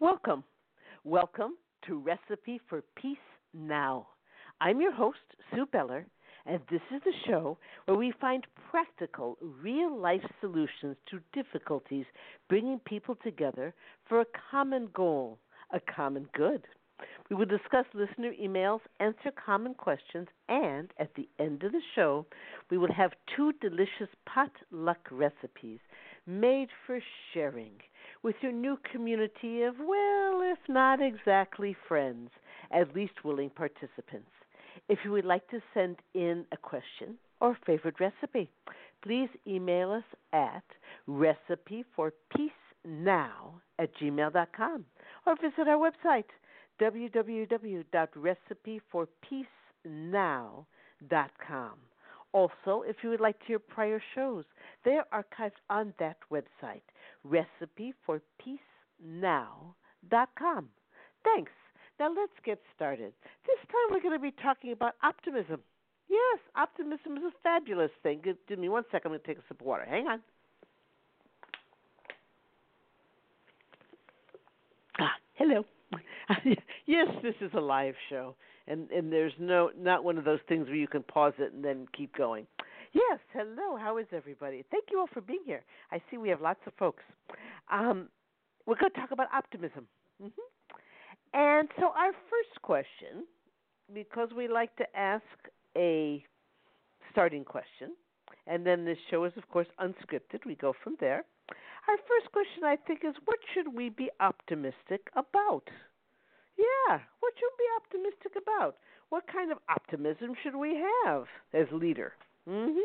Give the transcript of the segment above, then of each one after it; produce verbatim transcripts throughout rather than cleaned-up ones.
Welcome. Welcome to Recipe for Peace Now. I'm your host, Sue Beller, and this is the show where we find practical, real life solutions to difficulties, bringing people together for a common goal, a common good. We will discuss listener emails, answer common questions, and at the end of the show, we will have two delicious potluck recipes made for sharing with your new community of, well, if not exactly friends, at least willing participants. If you would like to send in a question or favorite recipe, please email us at recipeforpeacenow at gmail dot com or visit our website, w w w dot recipe for peace now dot com. Also, if you would like to hear prior shows, they are archived on that website, recipe for peace now dot com. Thanks. Now let's get started. This time we're going to be talking about optimism. Yes, optimism is a fabulous thing. Give, give me one second. I'm going to take a sip of water. Hang on. Ah, hello. Yes, this is a live show, and, and there's no not one of those things where you can pause it and then keep going. Yes, hello. How is everybody? Thank you all for being here. I see we have lots of folks. Um, we're going to talk about optimism. Mm-hmm. And so our first question, because we like to ask a starting question, and then this show is, of course, unscripted. We go from there. Our first question, I think, is what should we be optimistic about? Yeah, what should we be optimistic about? What kind of optimism should we have as leader? Mm-hmm.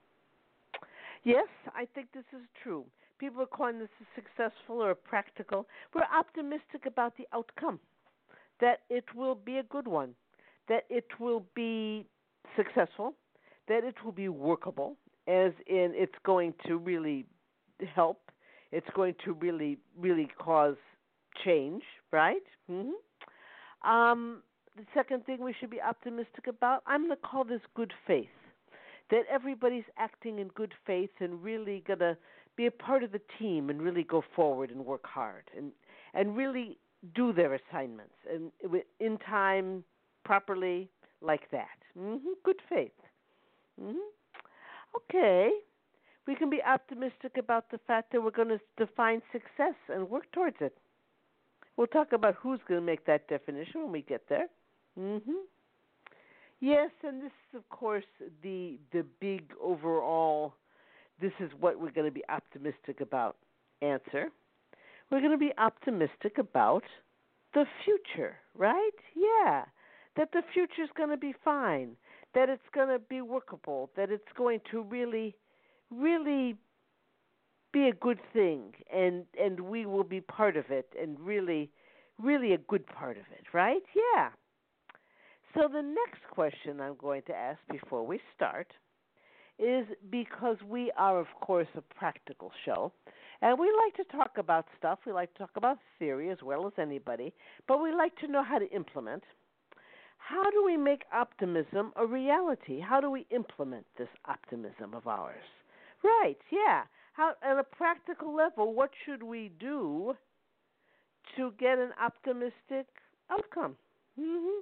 Yes, I think this is true. People are calling this a successful or a practical. We're optimistic about the outcome, that it will be a good one, that it will be successful, that it will be workable, as in it's going to really help. It's going to really, really cause change, right? Mm-hmm. Um, the second thing we should be optimistic about, I'm going to call this good faith, that everybody's acting in good faith and really going to be a part of the team and really go forward and work hard and, and really do their assignments and in time, properly, like that. Mm-hmm. Good faith. Mm-hmm. Okay. We can be optimistic about the fact that we're going to define success and work towards it. We'll talk about who's going to make that definition when we get there. Mm-hmm. Yes, and this is, of course, the the big overall, this is what we're going to be optimistic about answer. We're going to be optimistic about the future, right? Yeah, that the future is going to be fine, that it's going to be workable, that it's going to really, really be a good thing, and, and we will be part of it, and really, really a good part of it, right? Yeah. So the next question I'm going to ask before we start is, because we are, of course, a practical show, and we like to talk about stuff. We like to talk about theory as well as anybody, but we like to know how to implement. How do we make optimism a reality? How do we implement this optimism of ours? Right, yeah. How, at a practical level, what should we do to get an optimistic outcome? Mm-hmm.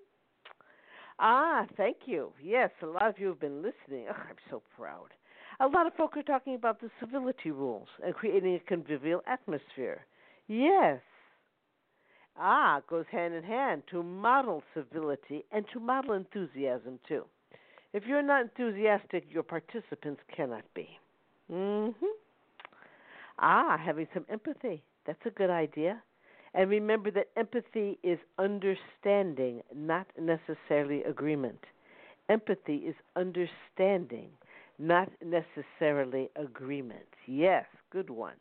Ah, thank you. Yes, a lot of you have been listening. Oh, I'm so proud. A lot of folk are talking about the civility rules and creating a convivial atmosphere. Yes. Ah, it goes hand in hand to model civility and to model enthusiasm, too. If you're not enthusiastic, your participants cannot be. Mm-hmm. Ah, having some empathy. That's a good idea. And remember that empathy is understanding, not necessarily agreement. Empathy is understanding, not necessarily agreement. Yes, good one.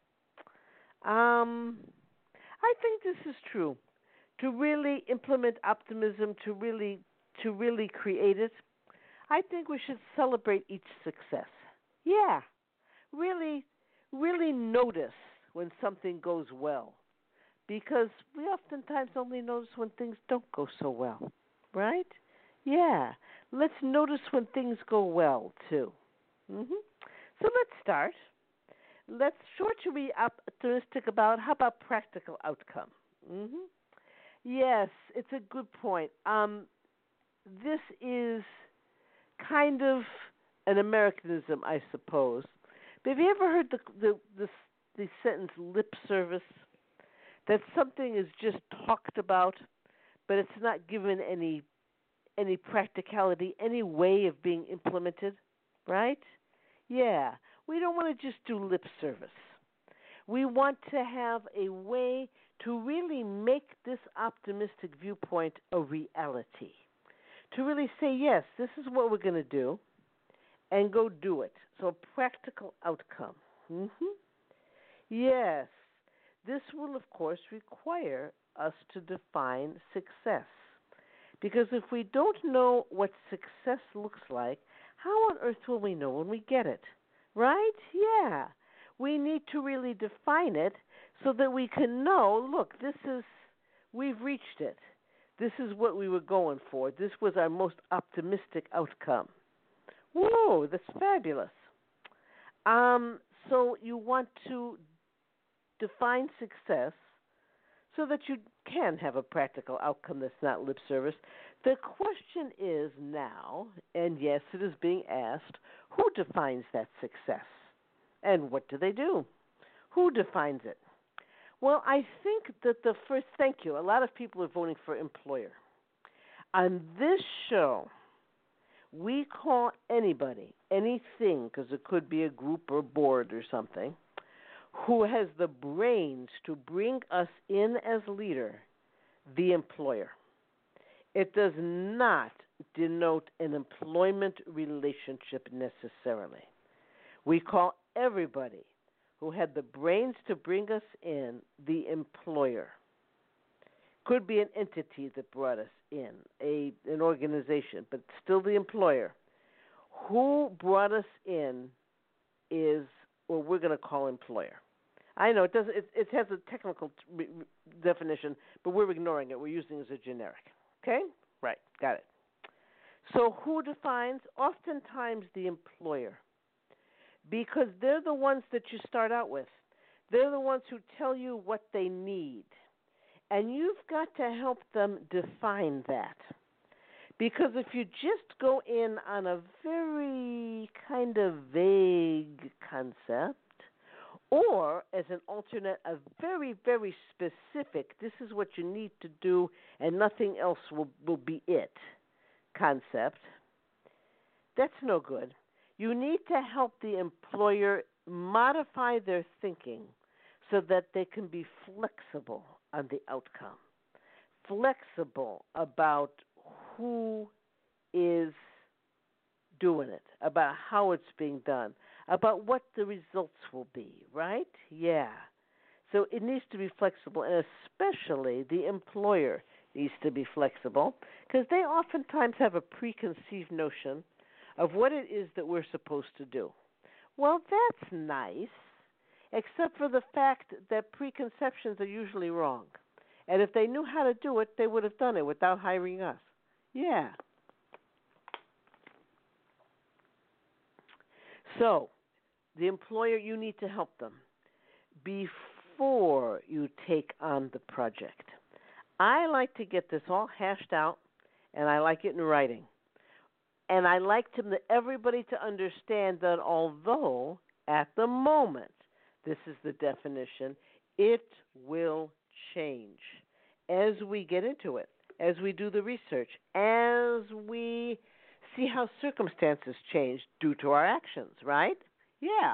Um, I think this is true. To really implement optimism, to really to really create it, I think we should celebrate each success. Yeah, really, really notice when something goes well, because we oftentimes only notice when things don't go so well, right? Yeah, let's notice when things go well, too. Mm-hmm. So let's start. Let's, what should we be optimistic about? How about practical outcome? Mhm. Yes, it's a good point. Um, this is kind of an Americanism, I suppose. But have you ever heard the the the, the sentence "lip service"? That something is just talked about, but it's not given any any practicality, any way of being implemented, right? Yeah, we don't want to just do lip service. We want to have a way to really make this optimistic viewpoint a reality. To really say, yes, this is what we're going to do, and go do it. So, a practical outcome. hmm Yes, this will, of course, require us to define success. Because if we don't know what success looks like, how on earth will we know when we get it? Right? Yeah. We need to really define it so that we can know, look, this is, we've reached it. This is what we were going for. This was our most optimistic outcome. Whoa, that's fabulous. Um, so you want to define success so that you can have a practical outcome that's not lip service. The question is now, and yes, it is being asked, who defines that success? And what do they do? Who defines it? Well, I think that the first, thank you, a lot of people are voting for employer. On this show, we call anybody, anything, because it could be a group or board or something, who has the brains to bring us in as leader, the employer. It does not denote an employment relationship necessarily. We call everybody who had the brains to bring us in the employer. Could be an entity that brought us in, a an organization, but still the employer. Who brought us in is what we're going to call employer. I know it doesn't. It, it has a technical re- definition, but we're ignoring it. We're using it as a generic. Okay? Right. Got it. So who defines? Oftentimes the employer, because they're the ones that you start out with. They're the ones who tell you what they need, and you've got to help them define that. Because if you just go in on a very kind of vague concept, or as an alternate, a very, very specific, this is what you need to do and nothing else will, will be it concept, that's no good. You need to help the employer modify their thinking so that they can be flexible on the outcome, flexible about who is doing it, about how it's being done, about what the results will be, right? Yeah. So it needs to be flexible, and especially the employer needs to be flexible because they oftentimes have a preconceived notion of what it is that we're supposed to do. Well, that's nice, except for the fact that preconceptions are usually wrong. And if they knew how to do it, they would have done it without hiring us. Yeah. So, the employer, you need to help them before you take on the project. I like to get this all hashed out, and I like it in writing. And I like to everybody to understand that although at the moment this is the definition, it will change as we get into it, as we do the research, as we see how circumstances change due to our actions, right? Yeah.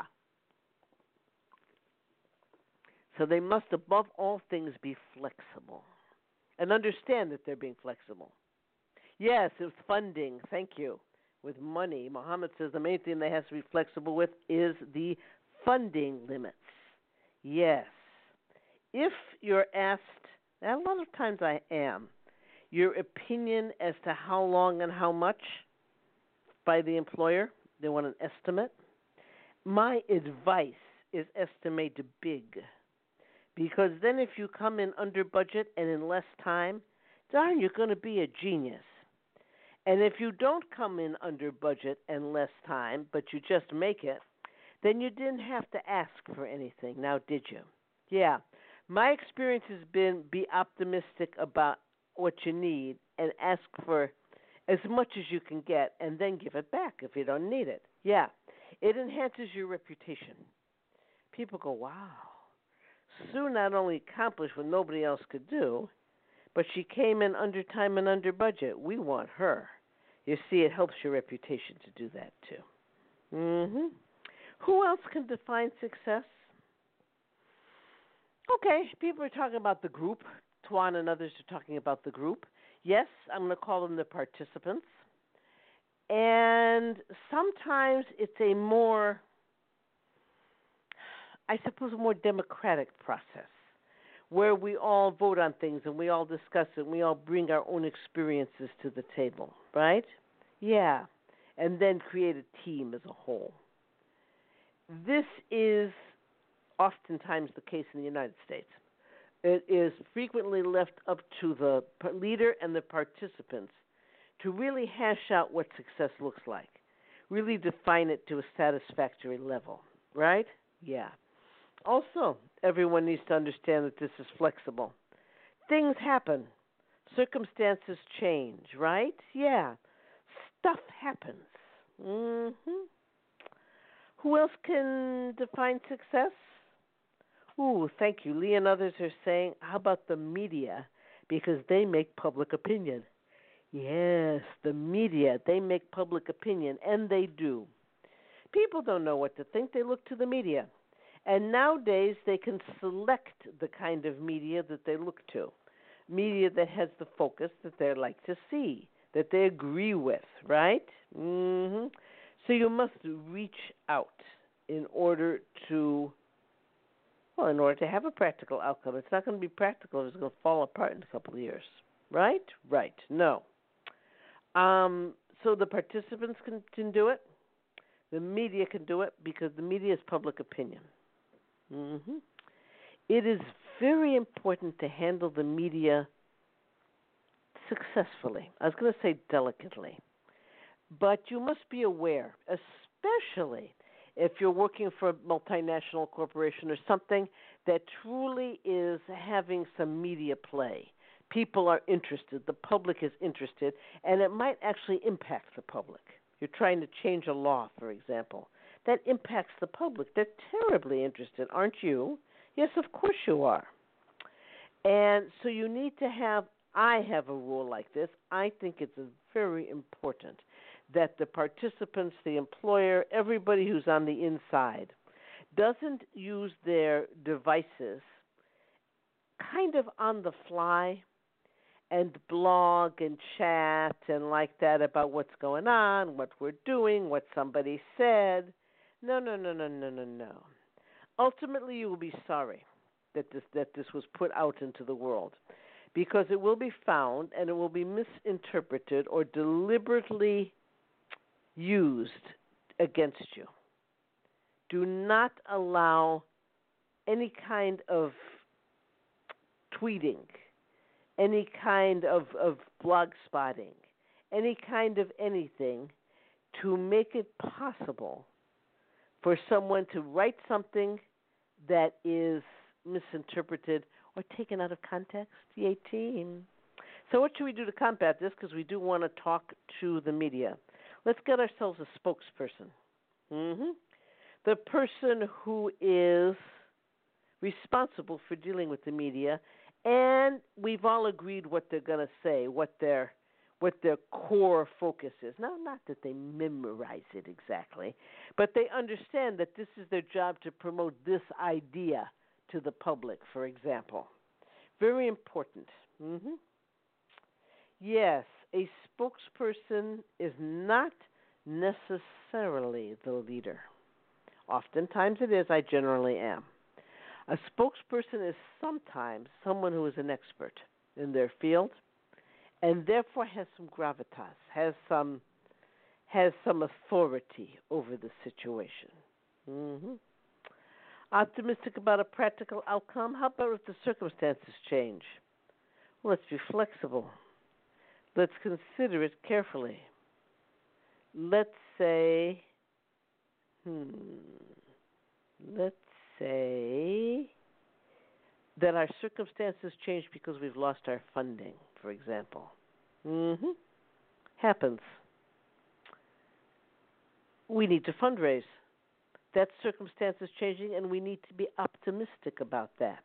So they must, above all things, be flexible and understand that they're being flexible. Yes, it's funding. Thank you. With money, Muhammad says the main thing they have to be flexible with is the funding limits. Yes. If you're asked, and a lot of times I am, your opinion as to how long and how much by the employer, they want an estimate. My advice is estimate big. Because then if you come in under budget and in less time, darn, you're going to be a genius. And if you don't come in under budget and less time, but you just make it, then you didn't have to ask for anything, now did you? Yeah. My experience has been be optimistic about what you need and ask for as much as you can get and then give it back if you don't need it. Yeah. It enhances your reputation. People go, wow, Sue not only accomplished what nobody else could do, but she came in under time and under budget. We want her. You see, it helps your reputation to do that too. Mhm. Who else can define success? Okay, people are talking about the group. Tuan and others are talking about the group. Yes, I'm going to call them the participants. And sometimes it's a more, I suppose, a more democratic process where we all vote on things and we all discuss it and we all bring our own experiences to the table, right? Yeah. And then create a team as a whole. This is oftentimes the case in the United States. It is frequently left up to the leader and the participants to really hash out what success looks like, really define it to a satisfactory level, right? Yeah. Also, everyone needs to understand that this is flexible. Things happen. Circumstances change, right? Yeah. Stuff happens. Mhm. Who else can define success? Ooh, thank you. Lee and others are saying, how about the media? Because they make public opinion. Yes, the media, they make public opinion, and they do. People don't know what to think. They look to the media. And nowadays, they can select the kind of media that they look to. Media that has the focus that they like to see, that they agree with, right? Mm-hmm. So you must reach out in order to, well, in order to have a practical outcome. It's not going to be practical if it's going to fall apart in a couple of years, right? Right. No. Um, so the participants can, can do it. The media can do it because the media is public opinion. Mm-hmm. It is very important to handle the media successfully. I was going to say delicately. But you must be aware, especially if you're working for a multinational corporation or something that truly is having some media play. People are interested, the public is interested, and it might actually impact the public. You're trying to change a law, for example. That impacts the public. They're terribly interested, aren't you? Yes, of course you are. And so you need to have, I have a rule like this. I think it's very important that the participants, the employer, everybody who's on the inside, doesn't use their devices kind of on the fly and blog and chat and like that about what's going on, what we're doing, what somebody said. No, no, no, no, no, no, no. Ultimately, you will be sorry that this that this was put out into the world, because it will be found and it will be misinterpreted or deliberately used against you. Do not allow any kind of tweeting, any kind of, of blog spotting, any kind of anything to make it possible for someone to write something that is misinterpreted or taken out of context. Yay, team. So what should we do to combat this? Because we do want to talk to the media. Let's get ourselves a spokesperson. Mm-hmm. The person who is responsible for dealing with the media, and we've all agreed what they're going to say, what their what their core focus is. Now, not that they memorize it exactly, but they understand that this is their job to promote this idea to the public, for example. Very important. Mm-hmm. Yes, a spokesperson is not necessarily the leader. Oftentimes it is. I generally am. A spokesperson is sometimes someone who is an expert in their field and therefore has some gravitas, has some has some authority over the situation. Mm-hmm. Optimistic about a practical outcome? How about if the circumstances change? Well, let's be flexible. Let's consider it carefully. Let's say, hmm, let's say that our circumstances change because we've lost our funding, for example. Mm-hmm. Happens. We need to fundraise. That circumstance is changing, and we need to be optimistic about that.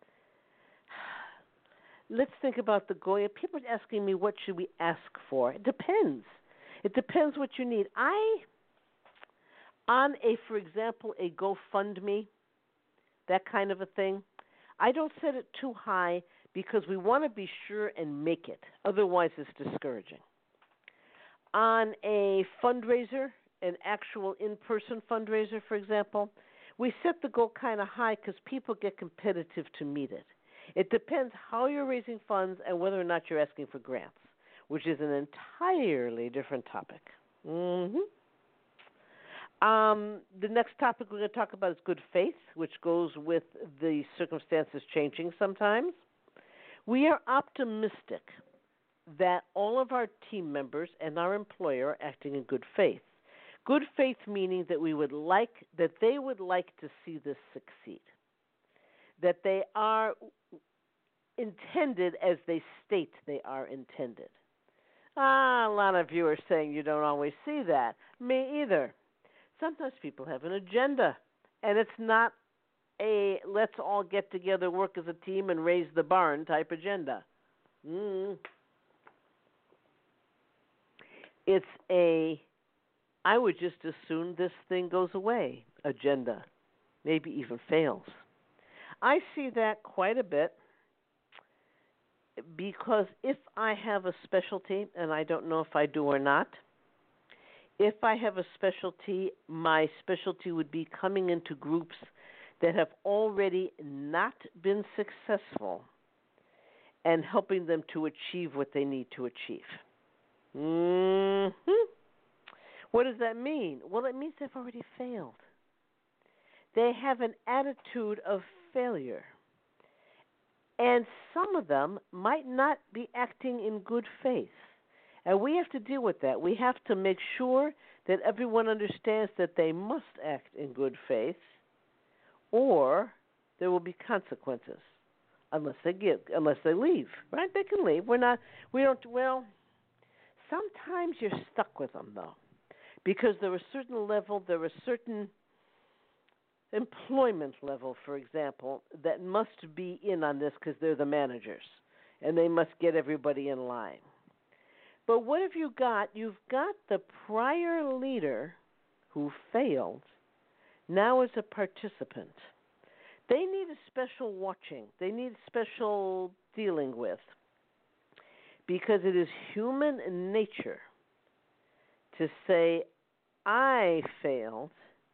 Let's think about the goal. People are asking me, what should we ask for? It depends. It depends what you need. I, on a, for example, a GoFundMe, that kind of a thing, I don't set it too high because we want to be sure and make it. Otherwise, it's discouraging. On a fundraiser, an actual in-person fundraiser, for example, we set the goal kind of high because people get competitive to meet it. It depends how you're raising funds and whether or not you're asking for grants, which is an entirely different topic. Mm-hmm. Um, the next topic we're going to talk about is good faith, which goes with the circumstances changing sometimes. We are optimistic that all of our team members and our employer are acting in good faith. Good faith meaning that we would like, that they would like to see this succeed, that they are intended as they state they are intended. Ah, a lot of you are saying you don't always see that. Me either. Sometimes people have an agenda, and it's not a let's all get together, work as a team, and raise the barn type agenda. Mm. It's a, I would just as soon this thing goes away agenda, maybe even fails. I see that quite a bit because if I have a specialty, and I don't know if I do or not, if I have a specialty, my specialty would be coming into groups that have already not been successful and helping them to achieve what they need to achieve. Mm-hmm. What does that mean? Well, it means they've already failed. They have an attitude of failure. And some of them might not be acting in good faith. And we have to deal with that. We have to make sure that everyone understands that they must act in good faith, or there will be consequences unless they give, unless they leave. Right? They can leave. We're not. We don't. Well, sometimes you're stuck with them though, because there are certain level. There are certain employment level, for example, that must be in on this because they're the managers, and they must get everybody in line. But what have you got? You've got the prior leader who failed now as a participant. They need a special watching. They need special dealing with, because it is human nature to say, I failed.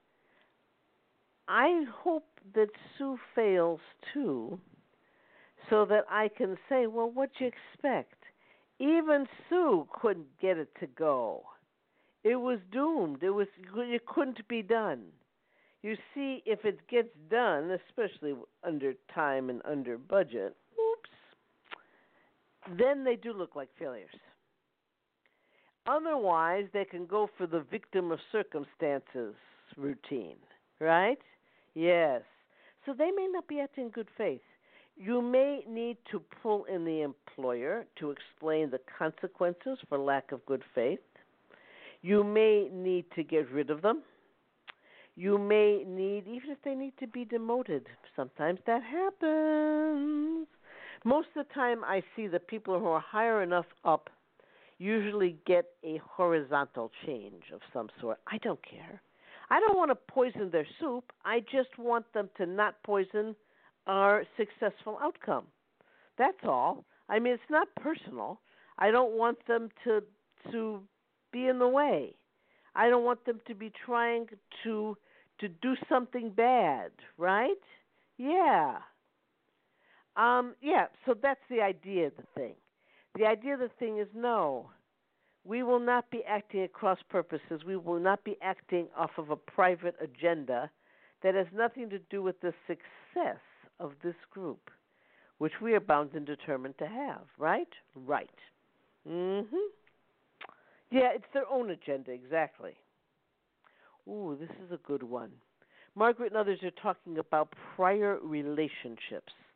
I hope that Sue fails too, so that I can say, well, what'd you expect? Even Sue couldn't get it to go. It was doomed. It was. It couldn't be done. You see, if it gets done, especially under time and under budget, oops, then they do look like failures. Otherwise, they can go for the victim of circumstances routine, right? Yes. So they may not be acting in good faith. You may need to pull in the employer to explain the consequences for lack of good faith. You may need to get rid of them. You may need, even if they need to be demoted, sometimes that happens. Most of the time I see the people who are higher enough up usually get a horizontal change of some sort. I don't care. I don't want to poison their soup. I just want them to not poison our successful outcome. That's all. I mean, it's not personal. I don't want them to to be in the way. I don't want them to be trying to to do something bad, right? Yeah. Um, yeah, so that's the idea of the thing. The idea of the thing is no. We will not be acting at cross purposes. We will not be acting off of a private agenda that has nothing to do with the success of this group, which we are bound and determined to have, right? Right. Mm-hmm. Yeah, it's their own agenda, exactly. Ooh, this is a good one. Margaret and others are talking about prior relationships.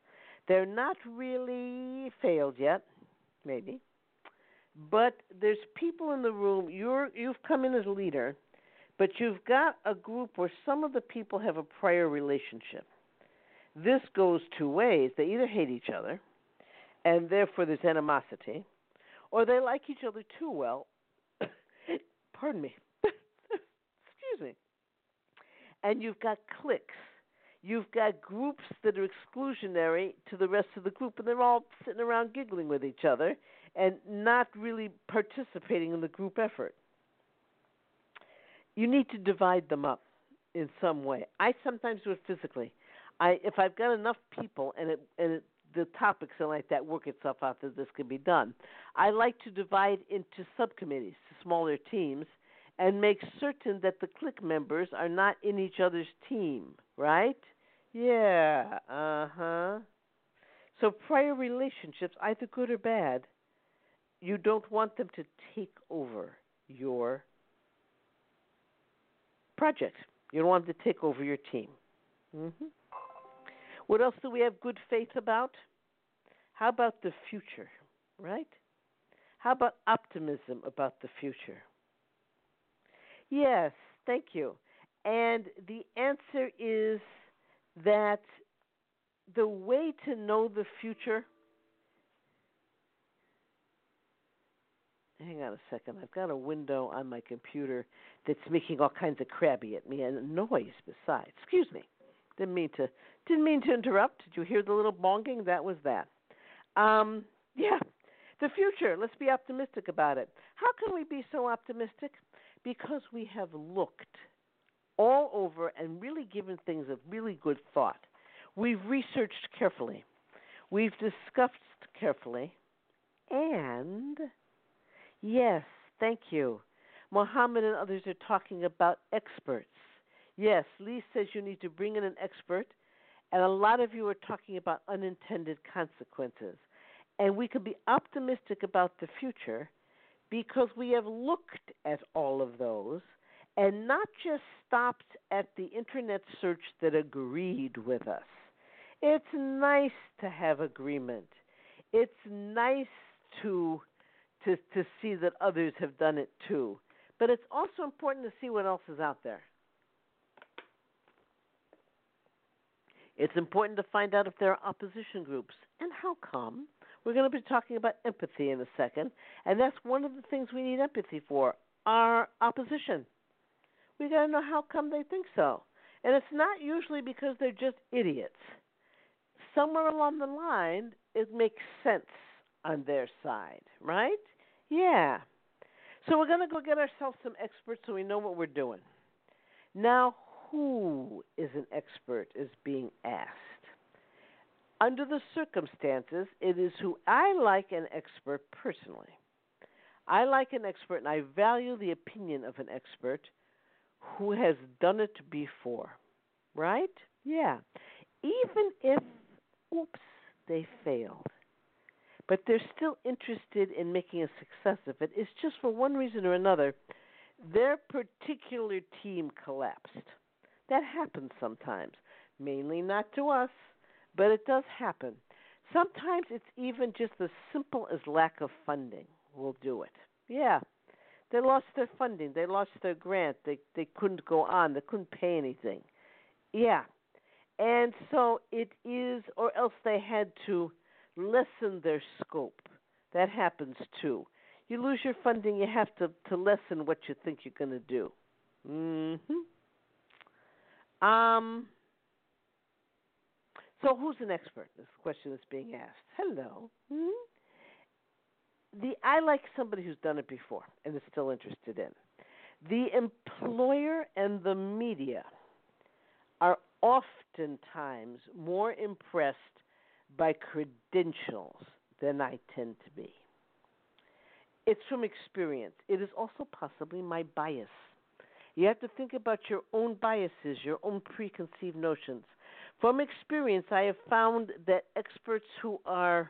They're not really failed yet, maybe, but there's people in the room. You're you've come in as a leader, but you've got a group where some of the people have a prior relationship. This goes two ways. They either hate each other, and therefore there's animosity, or they like each other too well. Pardon me. Excuse me. And you've got cliques. You've got groups that are exclusionary to the rest of the group, and they're all sitting around giggling with each other and not really participating in the group effort. You need to divide them up in some way. I sometimes do it physically. I, if I've got enough people and it, and it, the topics and like that work itself out that this can be done, I like to divide into subcommittees, smaller teams, and make certain that the clique members are not in each other's team, right? Yeah, uh-huh. So prior relationships, either good or bad, you don't want them to take over your project. You don't want them to take over your team. Mm-hmm. What else do we have good faith about? How about the future, right? How about optimism about the future? Yes, thank you. And the answer is that the way to know the future. Hang on a second. I've got a window on my computer that's making all kinds of crabby at me and noise besides. Excuse me. Didn't mean to didn't mean to interrupt. Did you hear the little bonging? That was that. Um, yeah. The future. Let's be optimistic about it. How can we be so optimistic? Because we have looked all over and really given things a really good thought. We've researched carefully. We've discussed carefully. And, yes, thank you. Mohammed and others are talking about experts. Yes, Lee says you need to bring in an expert, and a lot of you are talking about unintended consequences. And we can be optimistic about the future because we have looked at all of those and not just stopped at the internet search that agreed with us. It's nice to have agreement. It's nice to to to see that others have done it too. But it's also important to see what else is out there. It's important to find out if there are opposition groups and how come. We're going to be talking about empathy in a second, and that's one of the things we need empathy for, our opposition. We got to know how come they think so. And it's not usually because they're just idiots. Somewhere along the line, it makes sense on their side, right? Yeah. So we're going to go get ourselves some experts so we know what we're doing. Now, who is an expert is being asked. Under the circumstances, it is who I like an expert personally. I like an expert, and I value the opinion of an expert who has done it before, right? Yeah. Even if, oops, they failed. But they're still interested in making a success of it. It's just for one reason or another, their particular team collapsed. That happens sometimes, mainly not to us, but it does happen. Sometimes it's even just as simple as lack of funding will do it. Yeah, they lost their funding. They lost their grant. They they couldn't go on. They couldn't pay anything. Yeah, and so it is, or else they had to lessen their scope. That happens too. You lose your funding, you have to, to lessen what you think you're going to do. Mm-hmm. Um. So who's an expert? This question is being asked. Hello. Hmm? The I like somebody who's done it before and is still interested in. The employer and the media are oftentimes more impressed by credentials than I tend to be. It's from experience. It is also possibly my bias. You have to think about your own biases, your own preconceived notions. From experience, I have found that experts who are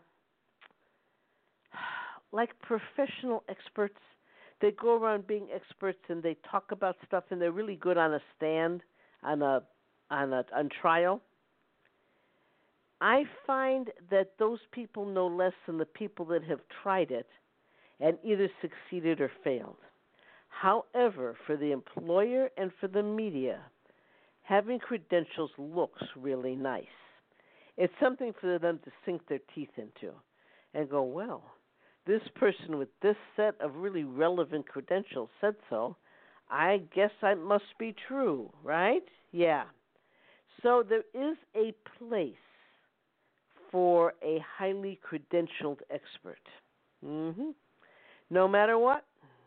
like professional experts, they go around being experts and they talk about stuff and they're really good on a stand, on a on a on trial. I find that those people know less than the people that have tried it and either succeeded or failed. However, for the employer and for the media, having credentials looks really nice. It's something for them to sink their teeth into and go, well, this person with this set of really relevant credentials said so. I guess that must be true, right? Yeah. So there is a place for a highly credentialed expert. Mm-hmm. No matter what,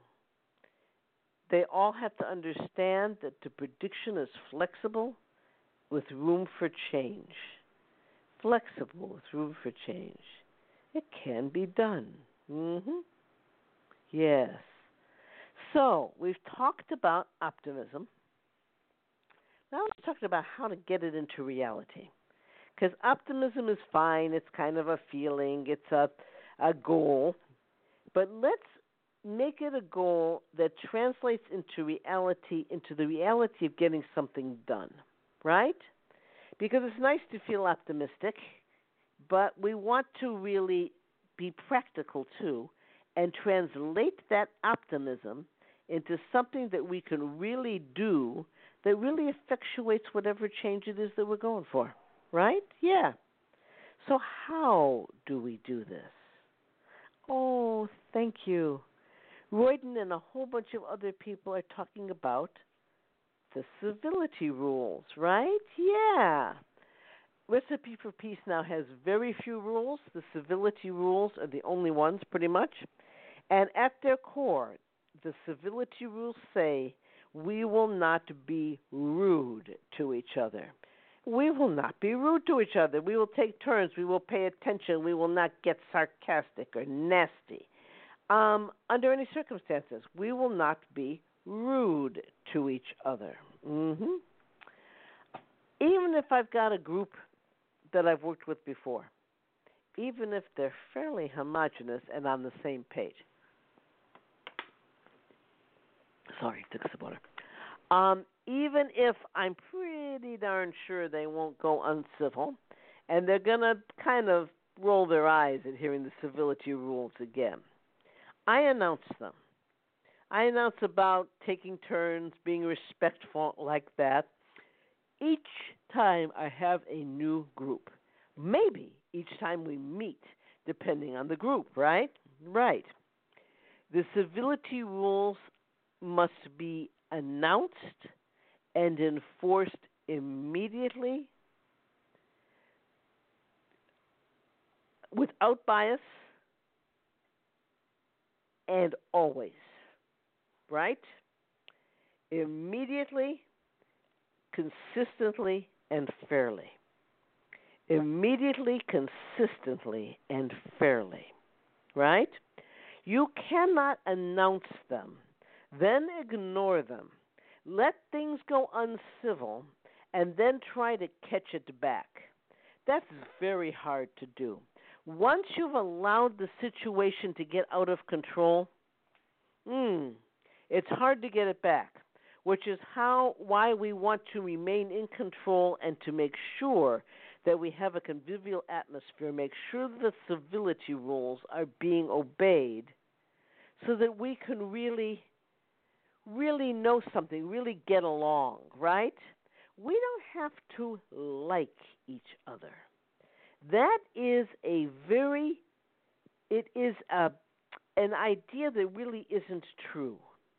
they all have to understand that the prediction is flexible with room for change. Flexible with room for change. It can be done. Mm-hmm. Yes. So we've talked about optimism. Now let's talk about how to get it into reality. Because optimism is fine. It's kind of a feeling. It's a, a goal. But let's make it a goal that translates into reality, into the reality of getting something done, right? Because it's nice to feel optimistic, but we want to really be practical too and translate that optimism into something that we can really do that really effectuates whatever change it is that we're going for, right? Yeah. So how do we do this? Oh, thank you. Royden and a whole bunch of other people are talking about the civility rules, right? Yeah. Recipe for Peace now has very few rules. The civility rules are the only ones, pretty much. And at their core, the civility rules say we will not be rude to each other. We will not be rude to each other. We will take turns. We will pay attention. We will not get sarcastic or nasty. Um, under any circumstances, we will not be rude to each other. Mm-hmm. Even if I've got a group that I've worked with before, even if they're fairly homogenous and on the same page. Sorry, took some water. Um, even if I'm pretty darn sure they won't go uncivil, and they're going to kind of roll their eyes at hearing the civility rules again, I announce them. I announce about taking turns, being respectful like that, each time I have a new group. Maybe each time we meet, depending on the group, right? Right. The civility rules must be announced and enforced immediately without bias and always, right? Immediately, consistently, and fairly. Immediately, consistently, and fairly, right? You cannot announce them, then ignore them, let things go uncivil, and then try to catch it back. That's very hard to do. Once you've allowed the situation to get out of control, mm, it's hard to get it back, which is how why we want to remain in control and to make sure that we have a convivial atmosphere, make sure that the civility rules are being obeyed so that we can really, really know something, really get along, right? We don't have to like each other. That is a very, it is a, an idea that really isn't true.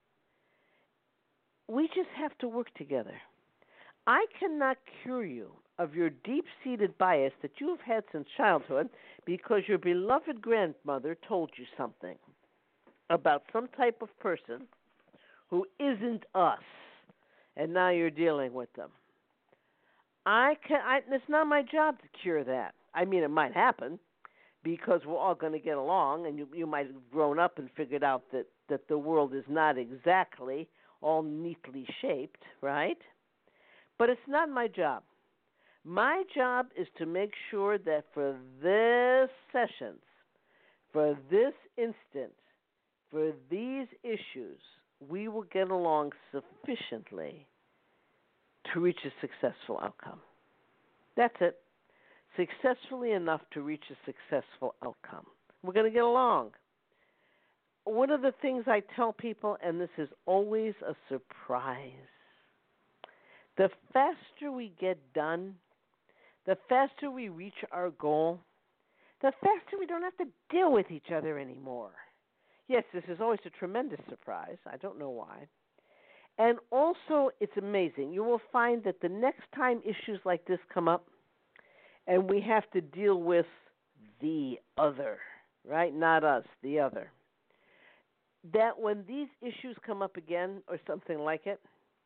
We just have to work together. I cannot cure you of your deep-seated bias that you have had since childhood because your beloved grandmother told you something about some type of person who isn't us, and now you're dealing with them. I can. I, it's not my job to cure that. I mean, it might happen because we're all going to get along, and you, you might have grown up and figured out that, that the world is not exactly all neatly shaped, right? But it's not my job. My job is to make sure that for this sessions, for this instant, for these issues, we will get along sufficiently to reach a successful outcome. That's it. successfully enough to reach a successful outcome. We're going to get along. One of the things I tell people, and this is always a surprise, the faster we get done, the faster we reach our goal, the faster we don't have to deal with each other anymore. Yes, this is always a tremendous surprise. I don't know why. And also, it's amazing. You will find that the next time issues like this come up, and we have to deal with the other, right? Not us, the other. That when these issues come up again or something like it,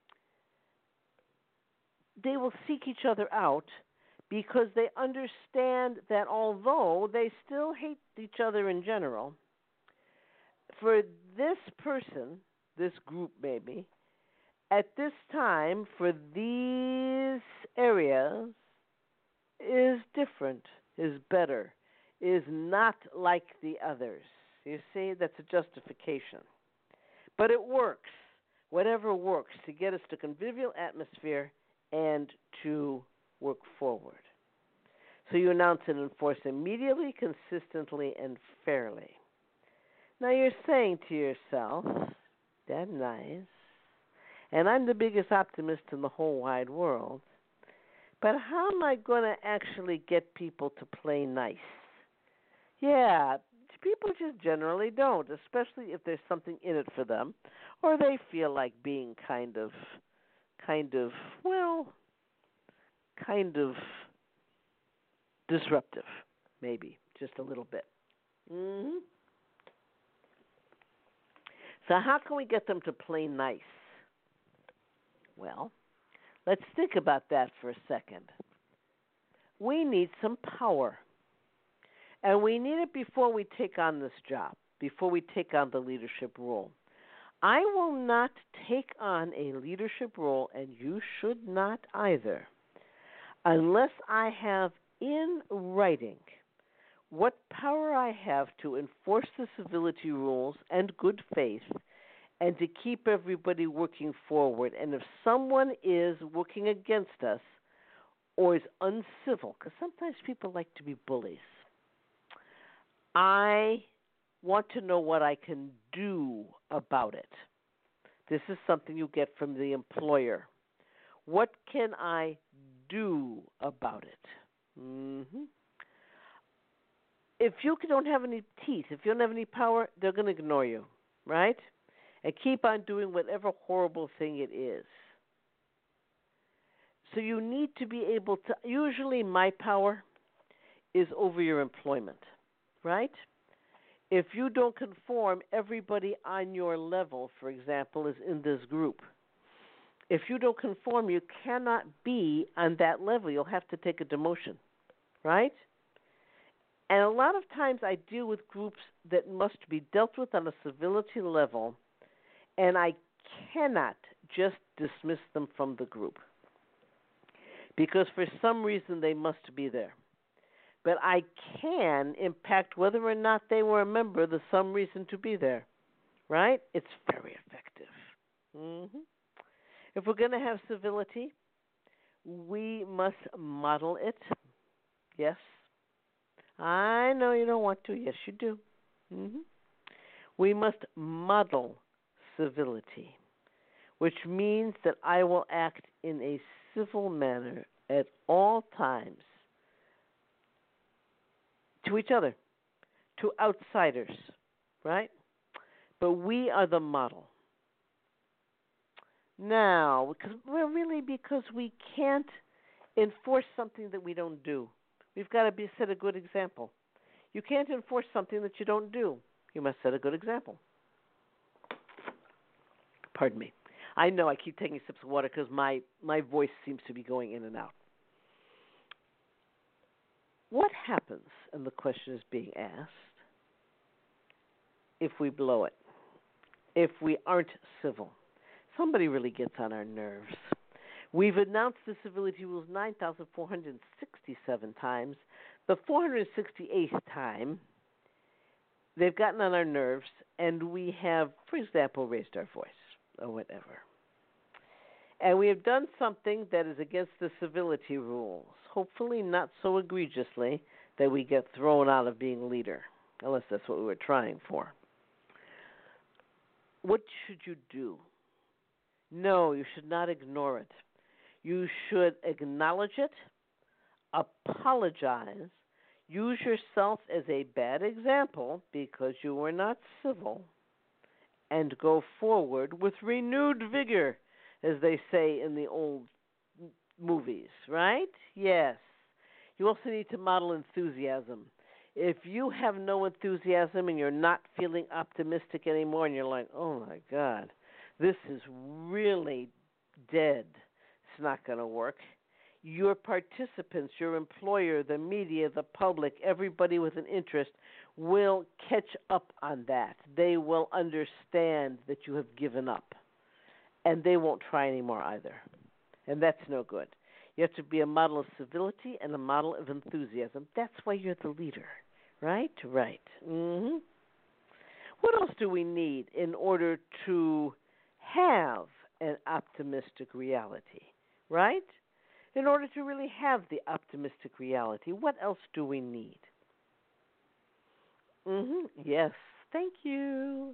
they will seek each other out because they understand that although they still hate each other in general, for this person, this group maybe, at this time for these areas is different, is better, is not like the others. You see, that's a justification. But it works, whatever works, to get us to convivial atmosphere and to work forward. So you announce and enforce immediately, consistently, and fairly. Now you're saying to yourself, that's nice, and I'm the biggest optimist in the whole wide world, but how am I going to actually get people to play nice? Yeah, people just generally don't, especially if there's something in it for them, or they feel like being kind of, kind of, well, kind of disruptive, maybe, just a little bit. Mm-hmm. So how can we get them to play nice? Well, let's think about that for a second. We need some power. And we need it before we take on this job, before we take on the leadership role. I will not take on a leadership role, and you should not either, unless I have in writing what power I have to enforce the civility rules and good faith and to keep everybody working forward. And if someone is working against us or is uncivil, because sometimes people like to be bullies, I want to know what I can do about it. This is something you get from the employer. What can I do about it? Mm-hmm. If you don't have any teeth, if you don't have any power, they're going to ignore you, right? And keep on doing whatever horrible thing it is. So you need to be able to, usually my power is over your employment, right? If you don't conform, everybody on your level, for example, is in this group. If you don't conform, you cannot be on that level. You'll have to take a demotion, right? And a lot of times I deal with groups that must be dealt with on a civility level, and I cannot just dismiss them from the group because for some reason they must be there. But I can impact whether or not they were a member of the some reason to be there, right? It's very effective. Mm-hmm. If we're going to have civility, we must model it. Yes. I know you don't want to. Yes, you do. Mm-hmm. We must model civility, which means that I will act in a civil manner at all times to each other, to outsiders, right? But we are the model. Now, because well, really because we can't enforce something that we don't do. We've got to be set a good example. You can't enforce something that you don't do. You must set a good example. Pardon me. I know I keep taking sips of water because my, my voice seems to be going in and out. What happens, and the question is being asked, if we blow it, if we aren't civil? Somebody really gets on our nerves. We've announced the civility rules nine thousand four hundred sixty-seven times. The four hundred sixty-eighth time, they've gotten on our nerves, and we have, for example, raised our voice or whatever. And we have done something that is against the civility rules. Hopefully, not so egregiously that we get thrown out of being leader, unless that's what we were trying for. What should you do? No, you should not ignore it. You should acknowledge it, apologize, use yourself as a bad example because you were not civil, and go forward with renewed vigor, as they say in the old movies, right? Yes. You also need to model enthusiasm. If you have no enthusiasm and you're not feeling optimistic anymore and you're like, oh my God, this is really dead, it's not going to work. Your participants, your employer, the media, the public, everybody with an interest will catch up on that. They will understand that you have given up. And they won't try anymore either. And that's no good. You have to be a model of civility and a model of enthusiasm. That's why you're the leader, right? Right. Mm-hmm. What else do we need in order to have an optimistic reality, right? In order to really have the optimistic reality, what else do we need? Mm-hmm. Yes, thank you.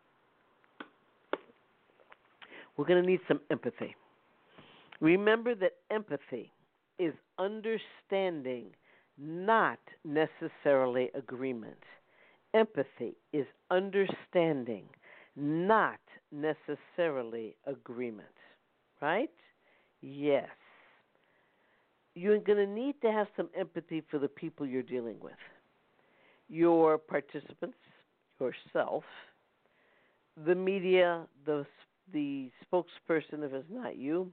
We're going to need some empathy. Remember that empathy is understanding, not necessarily agreement. Empathy is understanding, not necessarily agreement. Right? Yes. You're going to need to have some empathy for the people you're dealing with. Your participants, yourself, the media, the the spokesperson if it's not you,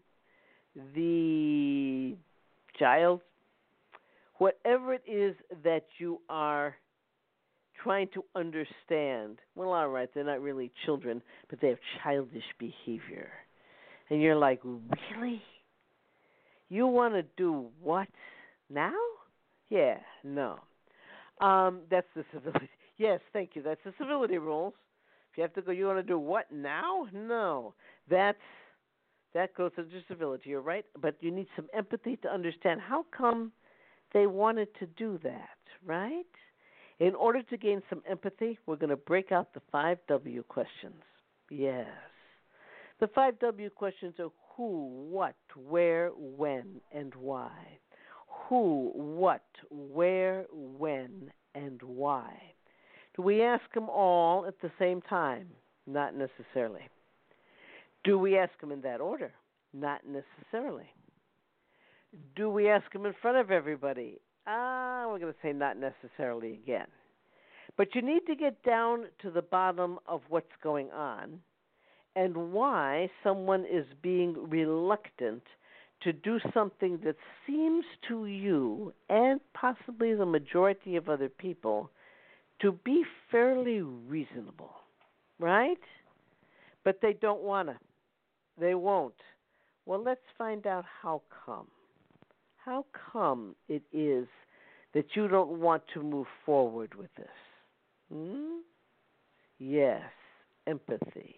the child, whatever it is that you are trying to understand. Well, all right, they're not really children, but they have childish behavior. And you're like, really? You want to do what now? Yeah, no. Um, that's the civility. Yes, thank you. That's the civility rules. If you have to go, you want to do what now? No. That's that goes to civility. You're right, but you need some empathy to understand how come they wanted to do that, right? In order to gain some empathy, we're going to break out the five W questions. Yes. The five W questions are who, what, where, when, and why. Who, what, where, when, and why. Do we ask them all at the same time? Not necessarily. Do we ask them in that order? Not necessarily. Do we ask them in front of everybody? Ah, we're going to say not necessarily again. But you need to get down to the bottom of what's going on and why someone is being reluctant to do something that seems to you and possibly the majority of other people to be fairly reasonable, right? But they don't want to. They won't. Well, let's find out how come. How come it is that you don't want to move forward with this? Hmm? Yes, empathy.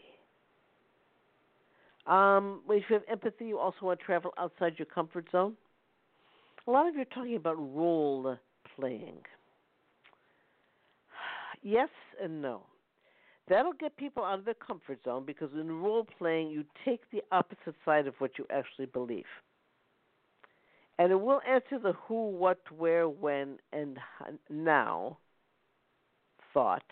Um, if you have empathy, you also want to travel outside your comfort zone. A lot of you are talking about role playing. Yes and no. That'll get people out of their comfort zone because in role playing, you take the opposite side of what you actually believe. And it will answer the who, what, where, when, and now thought.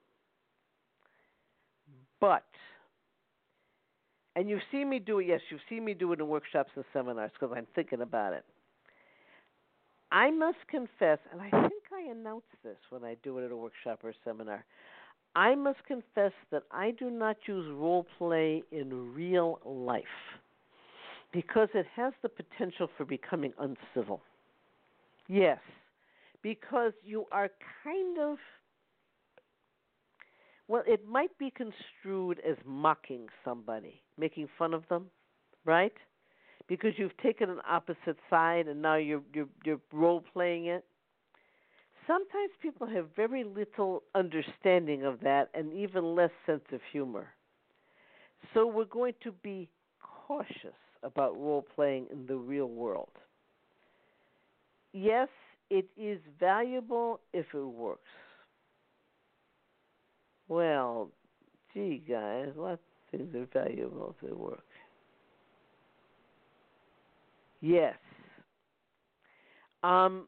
But, and you've seen me do it, yes, you've seen me do it in workshops and seminars because I'm thinking about it. I must confess, and I think I announce this when I do it at a workshop or a seminar, I must confess that I do not use role play in real life because it has the potential for becoming uncivil. Yes, because you are kind of, well, it might be construed as mocking somebody, making fun of them, right? Because you've taken an opposite side and now you're you're, you're role playing it. Sometimes people have very little understanding of that and even less sense of humor. So we're going to be cautious about role playing in the real world. Yes, it is valuable if it works. Well, gee, guys, lots of things are valuable if they work. Yes. Um,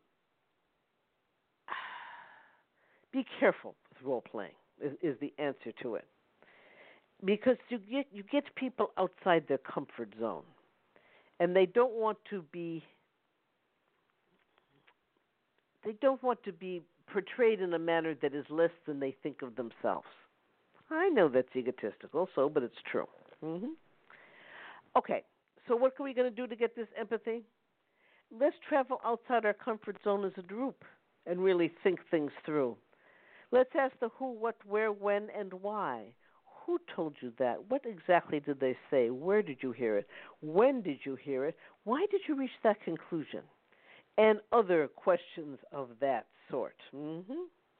be careful with role playing is, is the answer to it, because you get you get people outside their comfort zone, and they don't want to be they don't want to be portrayed in a manner that is less than they think of themselves. I know that's egotistical, so but it's true. hmm Okay, so what are we going to do to get this empathy? Let's travel outside our comfort zone as a group and really think things through. Let's ask the who, what, where, when, and why. Who told you that? What exactly did they say? Where did you hear it? When did you hear it? Why did you reach that conclusion? And other questions of that sort. Mm-hmm.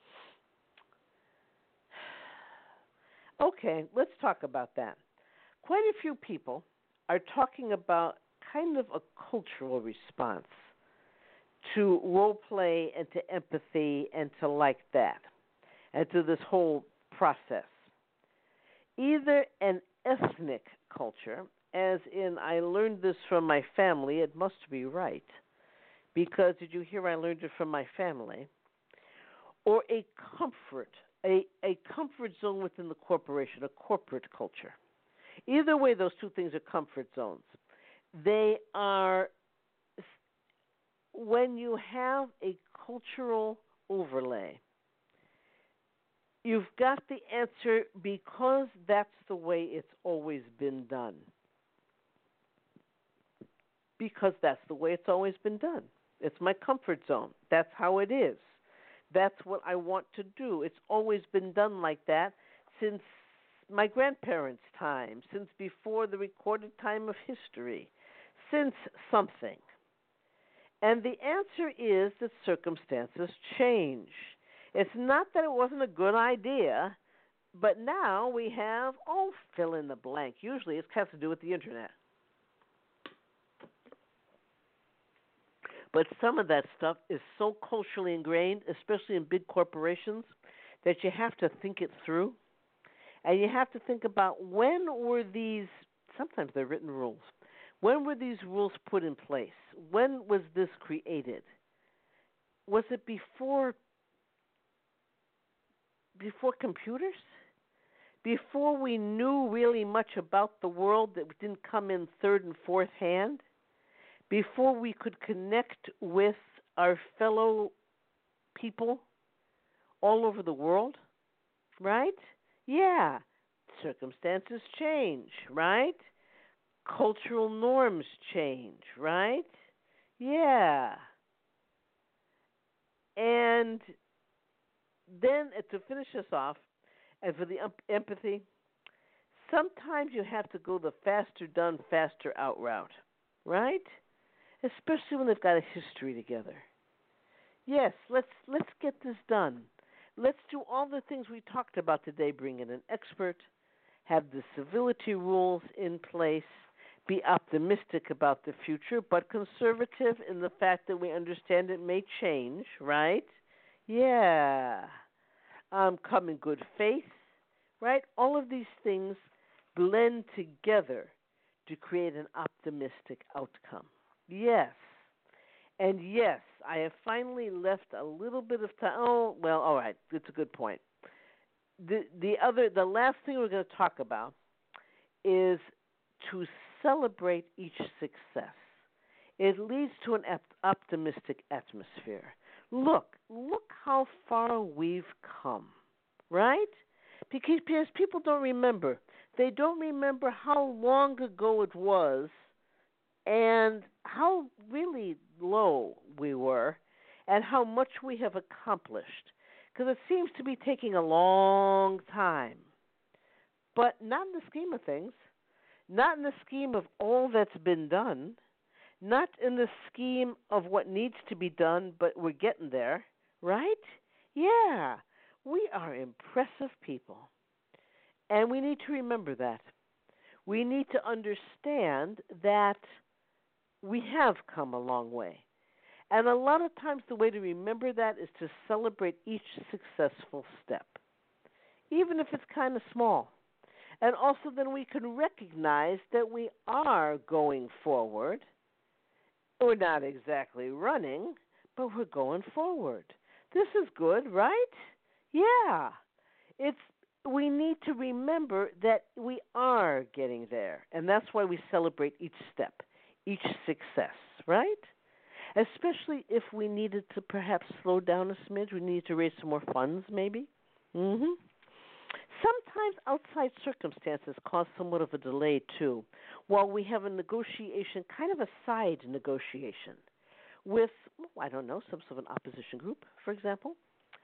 Okay, let's talk about that. Quite a few people are talking about kind of a cultural response to role play and to empathy and to like that, and to this whole process. Either an ethnic culture, as in I learned this from my family, it must be right, because did you hear I learned it from my family, or a comfort, a, a comfort zone within the corporation, a corporate culture. Either way, those two things are comfort zones. They are, when you have a cultural overlay, you've got the answer because that's the way it's always been done. Because that's the way it's always been done. It's my comfort zone. That's how it is. That's what I want to do. It's always been done like that since my grandparents' time, since before the recorded time of history, since something. And the answer is that circumstances change. It's not that it wasn't a good idea, but now we have, oh, fill in the blank. Usually it has to do with the internet. But some of that stuff is so culturally ingrained, especially in big corporations, that you have to think it through. And you have to think about when were these, sometimes they're written rules, when were these rules put in place? When was this created? Was it before before computers? Before we knew really much about the world that didn't come in third and fourth hand? Before we could connect with our fellow people all over the world, right? Yeah, circumstances change, right? Cultural norms change, right? Yeah. And then uh, to finish this off, and for the um, empathy, sometimes you have to go the faster done, faster out route, right? Especially when they've got a history together. Yes, let's let's get this done. Let's do all the things we talked about today. Bring in an expert, have the civility rules in place, be optimistic about the future, but conservative in the fact that we understand it may change, right? Yeah. Um, come in good faith, right? All of these things blend together to create an optimistic outcome. Yes. And yes, I have finally left a little bit of time. Oh, well, all right. It's a good point. The the other, the last thing we're going to talk about is to celebrate each success. It leads to an op- optimistic atmosphere. Look, look how far we've come, right? Because, because people don't remember. They don't remember how long ago it was and how really low we were and how much we have accomplished. Because it seems to be taking a long time. But not in the scheme of things. Not in the scheme of all that's been done. Not in the scheme of what needs to be done, but we're getting there, right? Yeah, we are impressive people. And we need to remember that. We need to understand that we have come a long way. And a lot of times the way to remember that is to celebrate each successful step, even if it's kind of small. And also then we can recognize that we are going forward. We're not exactly running, but we're going forward. This is good, right? Yeah. It's we need to remember that we are getting there, and that's why we celebrate each step, each success, right? Especially if we needed to perhaps slow down a smidge, we need to raise some more funds maybe. Mhm. Sometimes outside circumstances cause somewhat of a delay too, while we have a negotiation, kind of a side negotiation with, I don't know, some sort of an opposition group, for example.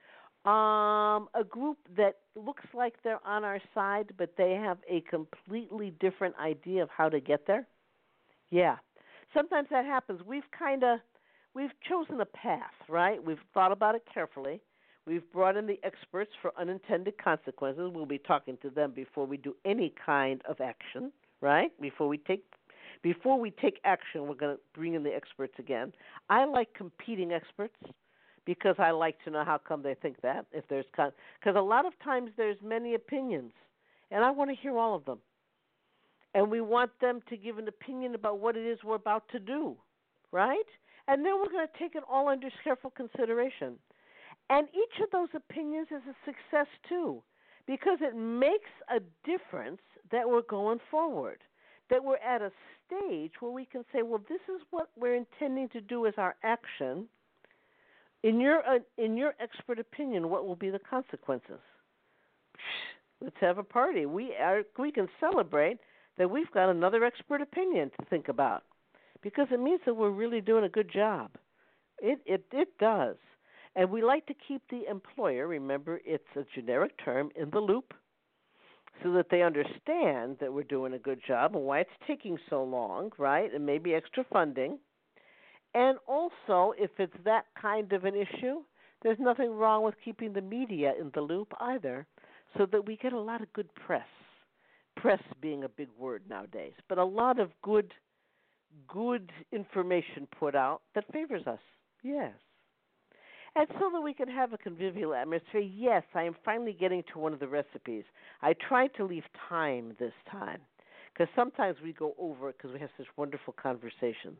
Um, a group that looks like they're on our side, but they have a completely different idea of how to get there. Yeah. Sometimes that happens. We've kind of, we've chosen a path, right? We've thought about it carefully. We've brought in the experts for unintended consequences. We'll be talking to them before we do any kind of action, right? Before we take before we take action, we're going to bring in the experts again. I like competing experts because I like to know how come they think that. If there's because con- a lot of times there's many opinions, and I want to hear all of them. And we want them to give an opinion about what it is we're about to do, right? And then we're going to take it all under careful consideration. And each of those opinions is a success too, because it makes a difference that we're going forward, that we're at a stage where we can say, well, this is what we're intending to do as our action. In your uh, in your expert opinion, what will be the consequences? Let's have a party. We are we can celebrate that we've got another expert opinion to think about, because it means that we're really doing a good job. It it it does. And we like to keep the employer, remember it's a generic term, in the loop so that they understand that we're doing a good job and why it's taking so long, right? And maybe extra funding. And also, if it's that kind of an issue, there's nothing wrong with keeping the media in the loop either, so that we get a lot of good press. Press being a big word nowadays, but a lot of good good information put out that favors us. Yes. And so that we can have a convivial atmosphere, yes, I am finally getting to one of the recipes. I tried to leave time this time, because sometimes we go over it because we have such wonderful conversations.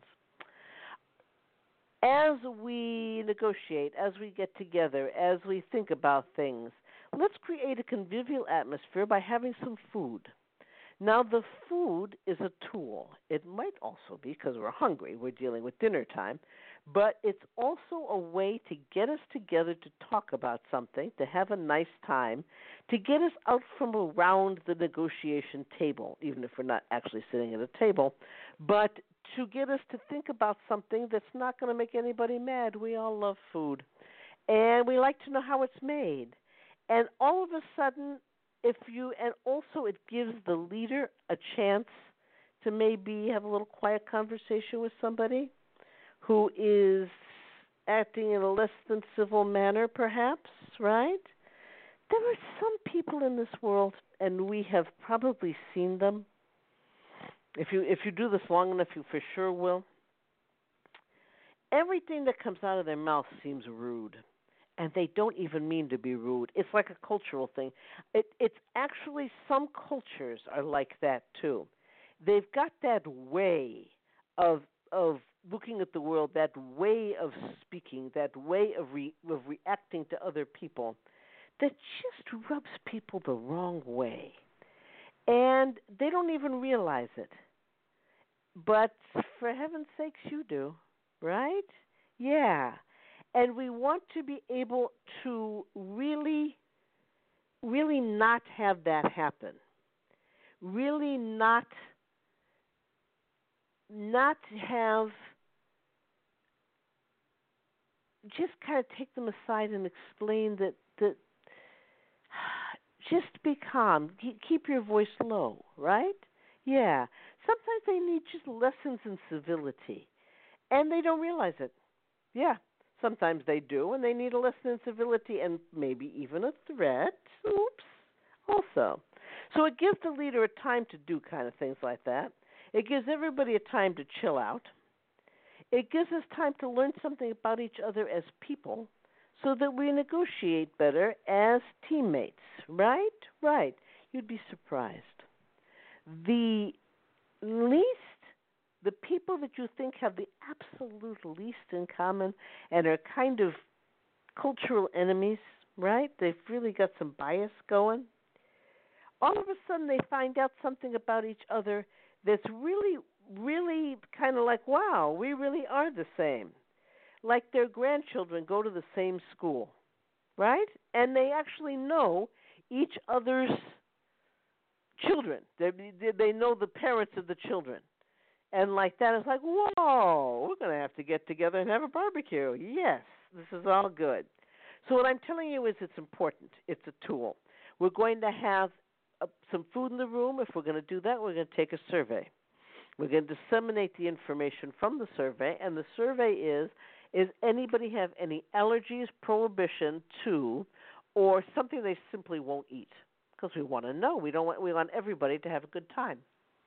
As we negotiate, as we get together, as we think about things, let's create a convivial atmosphere by having some food. Now, the food is a tool. It might also be, because we're hungry, we're dealing with dinner time, but it's also a way to get us together to talk about something, to have a nice time, to get us out from around the negotiation table, even if we're not actually sitting at a table, but to get us to think about something that's not going to make anybody mad. We all love food, and we like to know how it's made. And all of a sudden, if you, and also it gives the leader a chance to maybe have a little quiet conversation with somebody who is acting in a less than civil manner, perhaps, right? There are some people in this world, and we have probably seen them. If you if you do this long enough, you for sure will. Everything that comes out of their mouth seems rude, and they don't even mean to be rude. It's like a cultural thing. It, it's actually, some cultures are like that too. They've got that way of of looking at the world, that way of speaking, that way of re, of reacting to other people, that just rubs people the wrong way, and they don't even realize it. But for heaven's sakes, you do, right? Yeah. And we want to be able to really, really not have that happen. Really not, not have, just kind of take them aside and explain that, that just be calm. Keep your voice low, right? Yeah. Sometimes they need just lessons in civility, and they don't realize it. Yeah. Sometimes they do, and they need a lesson in civility and maybe even a threat. Oops. Also. So it gives the leader a time to do kind of things like that. It gives everybody a time to chill out. It gives us time to learn something about each other as people so that we negotiate better as teammates. Right? Right. You'd be surprised. The least, the people that you think have the absolute least in common and are kind of cultural enemies, right? They've really got some bias going. All of a sudden they find out something about each other that's really, really kind of like, wow, we really are the same. Like their grandchildren go to the same school, right? And they actually know each other's children. They, they know the parents of the children. And like that, it's like, whoa, we're going to have to get together and have a barbecue. Yes, this is all good. So what I'm telling you is it's important. It's a tool. We're going to have uh, some food in the room. If we're going to do that, we're going to take a survey. We're going to disseminate the information from the survey, and the survey is, is anybody have any allergies, prohibition to, or something they simply won't eat? Because we want to know. We don't want, we want everybody to have a good time.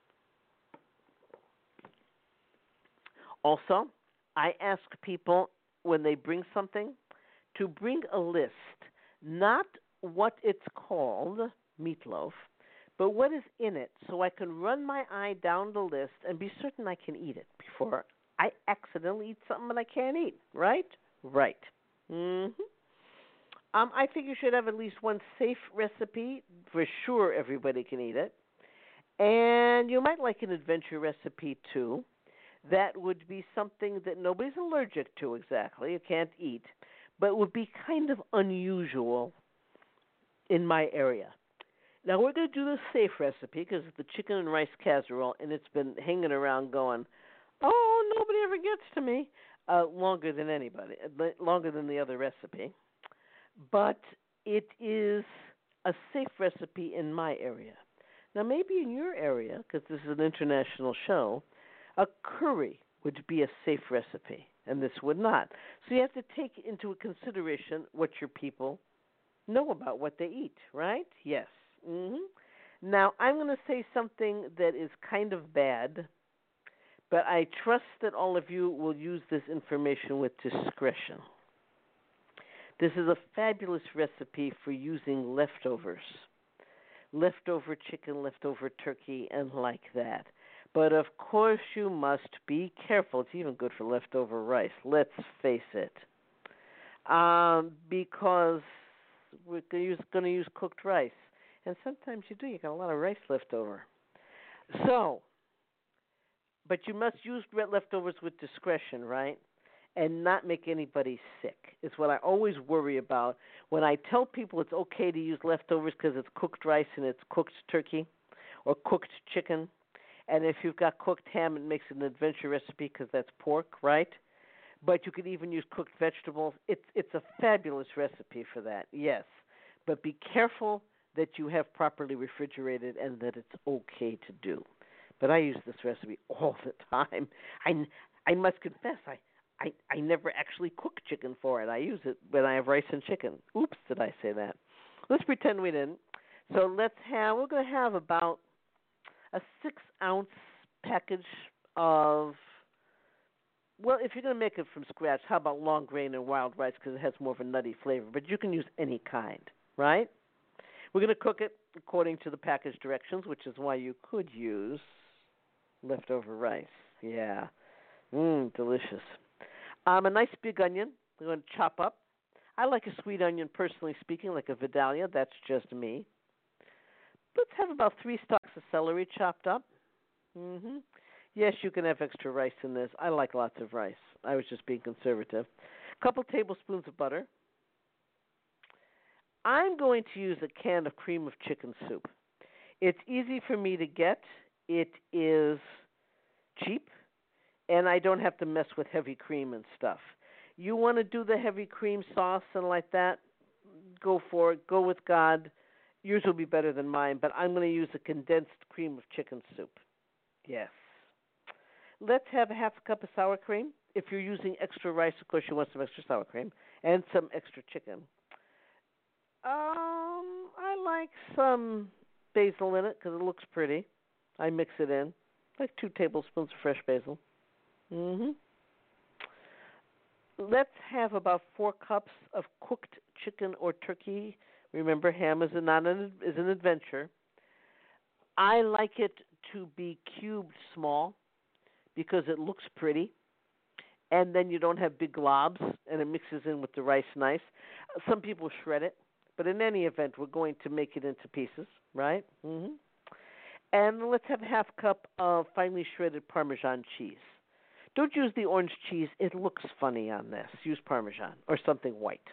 Also, I ask people when they bring something to bring a list, not what it's called, meatloaf, but what is in it, so I can run my eye down the list and be certain I can eat it before I accidentally eat something that I can't eat. Right? Right. Mm-hmm. Um, I think you should have at least one safe recipe. For sure everybody can eat it. And you might like an adventure recipe too. That would be something that nobody's allergic to exactly, you can't eat, but would be kind of unusual in my area. Now we're going to do the safe recipe because it's the chicken and rice casserole, and it's been hanging around going, oh, nobody ever gets to me, uh, longer than anybody, longer than the other recipe. But it is a safe recipe in my area. Now maybe in your area, because this is an international show, a curry would be a safe recipe, and this would not. So you have to take into consideration what your people know about what they eat, right? Yes. Mm-hmm. Now, I'm going to say something that is kind of bad, but I trust that all of you will use this information with discretion. This is a fabulous recipe for using leftovers. Leftover chicken, leftover turkey, and like that. But of course you must be careful. It's even good for leftover rice. Let's face it. Um, because we're going to use, going to use cooked rice. And sometimes you do. You got a lot of rice left over. So, but you must use leftovers with discretion, right? And not make anybody sick. It's what I always worry about. When I tell people it's okay to use leftovers because it's cooked rice and it's cooked turkey or cooked chicken. And if you've got cooked ham, it makes it an adventure recipe because that's pork, right? But you could even use cooked vegetables. It's it's a fabulous recipe for that, yes. But be careful that you have properly refrigerated and that it's okay to do. But I use this recipe all the time. I, I must confess, I, I, I never actually cook chicken for it. I use it when I have rice and chicken. Oops, did I say that? Let's pretend we didn't. So let's have, we're going to have about a six-ounce package of, well, if you're going to make it from scratch, how about long grain and wild rice because it has more of a nutty flavor, but you can use any kind, right? We're going to cook it according to the package directions, which is why you could use leftover rice. Yeah. Mmm, delicious. Um, a nice big onion we're going to chop up. I like a sweet onion, personally speaking, like a Vidalia. That's just me. Let's have about three stalks of celery chopped up. Mm-hmm. Yes, you can have extra rice in this. I like lots of rice. I was just being conservative. A couple tablespoons of butter. I'm going to use a can of cream of chicken soup. It's easy for me to get. It is cheap, and I don't have to mess with heavy cream and stuff. You want to do the heavy cream sauce and like that, go for it. Go with God. Yours will be better than mine, but I'm going to use a condensed cream of chicken soup. Yes. Let's have a half a cup of sour cream. If you're using extra rice, of course, you want some extra sour cream and some extra chicken. Um, I like some basil in it because it looks pretty. I mix it in, like two tablespoons of fresh basil. Mhm. Let's have about four cups of cooked chicken or turkey. Remember, ham is a, not an is an adventure. I like it to be cubed small because it looks pretty, and then you don't have big globs, and it mixes in with the rice nice. Some people shred it, but in any event, we're going to make it into pieces, right? Mm-hmm. And let's have a half cup of finely shredded Parmesan cheese. Don't use the orange cheese. It looks funny on this. Use Parmesan or something white.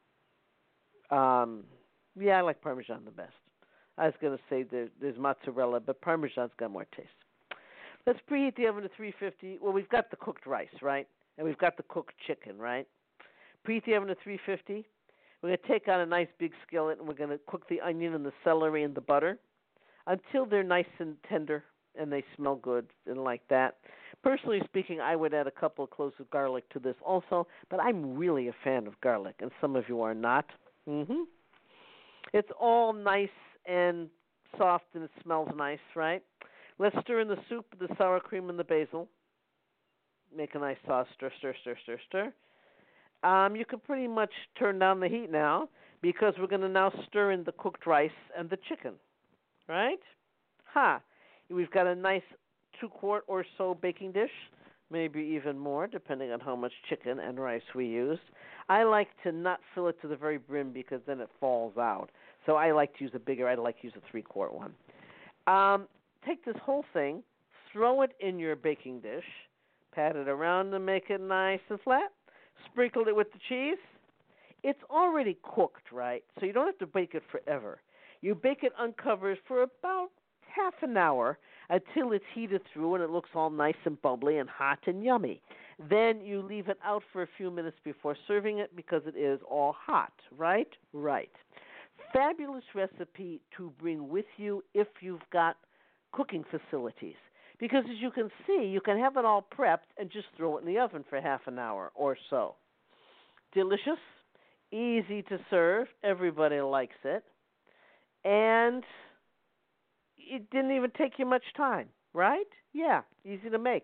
Um, yeah, I like Parmesan the best. I was going to say there, there's mozzarella, but Parmesan's got more taste. Let's preheat the oven to three fifty. Well, we've got the cooked rice, right? And we've got the cooked chicken, right? Preheat the oven to three fifty. We're going to take on a nice big skillet, and we're going to cook the onion and the celery and the butter until they're nice and tender and they smell good and like that. Personally speaking, I would add a couple of cloves of garlic to this also, but I'm really a fan of garlic, and some of you are not. Mm-hmm. It's all nice and soft, and it smells nice, right? Let's stir in the soup, the sour cream, and the basil. Make a nice sauce. Stir, stir, stir, stir, stir. Um, you can pretty much turn down the heat now because we're going to now stir in the cooked rice and the chicken, right? Ha! We've got a nice two-quart or so baking dish, maybe even more, depending on how much chicken and rice we use. I like to not fill it to the very brim because then it falls out. So I like to use a bigger, I like to use a three-quart one. Um, take this whole thing, throw it in your baking dish, pat it around to make it nice and flat, sprinkle it with the cheese. It's already cooked, right? So you don't have to bake it forever. You bake it uncovered for about half an hour until it's heated through and it looks all nice and bubbly and hot and yummy. Then you leave it out for a few minutes before serving it because it is all hot, right? Right. Fabulous recipe to bring with you if you've got cooking facilities. Because as you can see, you can have it all prepped and just throw it in the oven for half an hour or so. Delicious, easy to serve, everybody likes it, and it didn't even take you much time, right? Yeah, easy to make.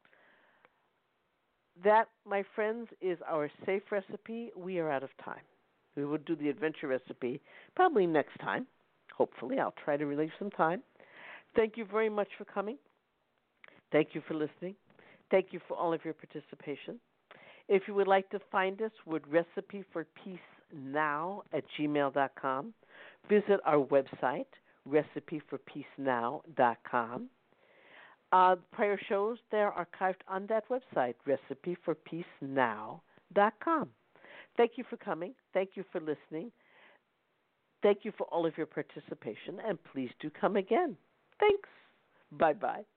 That, my friends, is our safe recipe. We are out of time. We will do the adventure recipe probably next time. Hopefully, I'll try to relieve some time. Thank you very much for coming. Thank you for listening. Thank you for all of your participation. If you would like to find us, would recipe for peace now at gmail dot com. Visit our website, recipe for peace now dot com. Uh, prior shows, they're archived on that website, recipe for peace now dot com. Thank you for coming. Thank you for listening. Thank you for all of your participation, and please do come again. Thanks. Bye-bye.